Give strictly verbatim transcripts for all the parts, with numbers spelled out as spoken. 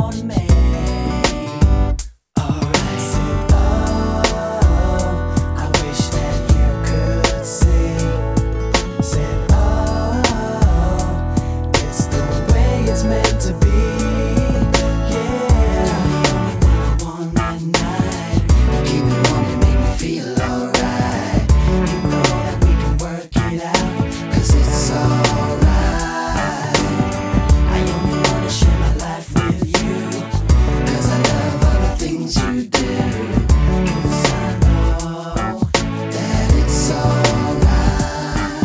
on me. Alright. Said, oh, I wish that you could see. Said, oh, it's the way it's meant to be. Yeah, you're the only one I want that night. You keep me warm, you make me feel alright. You know that we can work it out, 'cause it's alright. I only wanna share my life with you, 'cause I love all the things you do. 'Cause I know that it's alright.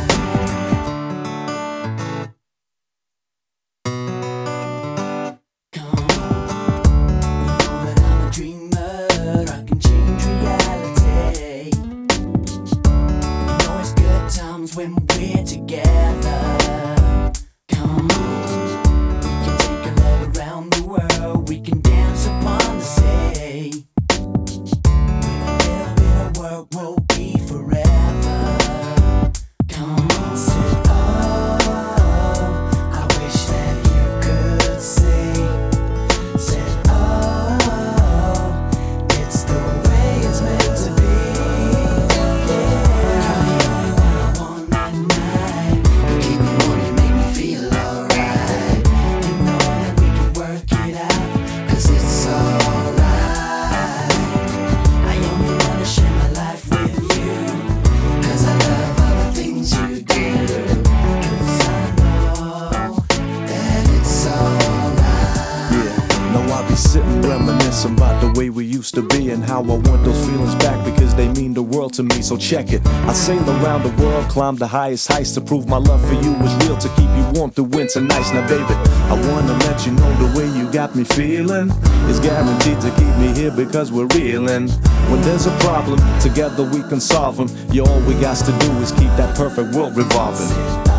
Come on, you know that I'm a dreamer, I can change reality. You know it's good times when we're together. Come on, we can take our love around the world, we can dance upon the sea. With a little bit of work, we'll be forever. Come on, said, oh, I wish that you could see. Said, oh, it's the way it's meant to be. Yeah, you're the only one I want that night. You keep me warm, you make me feel alright. You know that we can work it out, 'cause it's alright. I only wanna share my life with you, 'cause I love all the things you do. 'Cause I know that it's alright. Yeah, no, I be sitting reminiscing about the way we used to be and how I want those feelings back because they mean the world to me. So check it. I sail around the world, climb the highest heights to prove my love for you is real, to keep you warm through winter nights. Now, baby, I wanna let you know the way you got me feeling is guaranteed to keep me here because we're reeling. When there's a problem, together we can solve them. Yeah, all we got to do is keep that perfect world revolving.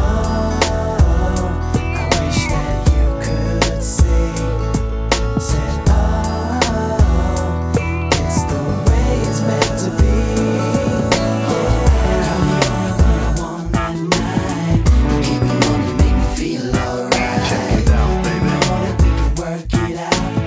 I wish that you could see. Said, oh, it's the way it's meant to be. Yeah, you're the only one I want that night. You keep me warm, you make me feel alright. Check it out, baby. You know that we can work it out,